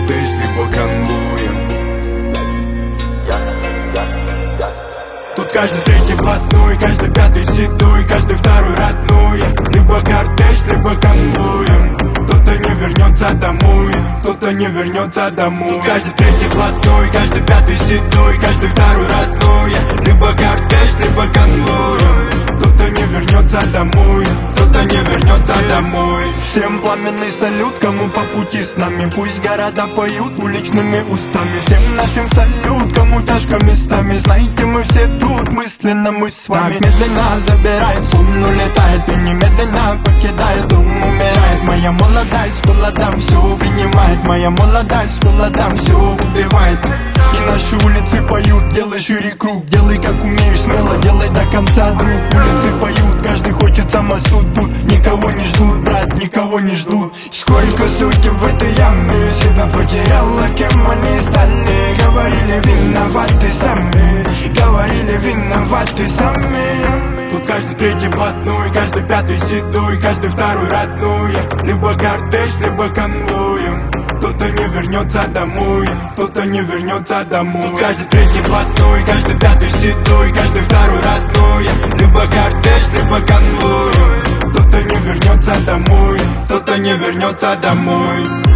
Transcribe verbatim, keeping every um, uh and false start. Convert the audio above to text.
кортеж, либо конвоем. Тут каждый третий блатной, каждый пятый седой, каждый второй родной. Либо кортеж, либо конвоем. Кто-то не вернется домой, кто-то не вернется домой. Тут каждый третий блатной, каждый пятый седой, каждый второй родной. Либо кортеж, либо конвоем. Кто-то не вернется домой, кто-то не вернется домой. Всем пламенный салют, кому по пути с нами. Пусть города поют уличными устами. Всем нашим салют, кому тяжко местами. Знаете, мы все тут, мысленно мы с вами. Так медленно забирает, сон улетает и немедленно покидает, дом умирает. Моя молодость с холодом все принимает. Моя молодость с холодом все убивает. И наши улицы поют, делай шире круг. Делай как умеешь, смело делай до конца, друг. Улицы поют, каждый хочет самосуд тут. Никого не ждут, брат, никого не ждут. Сколько судеб в этой яме, себя потеряла, кем они стали. Говорили, виноваты сами, говорили, виноваты сами. Тут каждый третий блатной, каждый пятый седой, каждый второй родной. Либо кортеж, либо конвоем. Кто-то не вернется домой, кто-то не вернется домой. Тут каждый третий блатной, каждый пятый седой, каждый второй родной. Либо кортеж, либо конвоем. Кто-то не вернется домой, кто-то не вернется домой.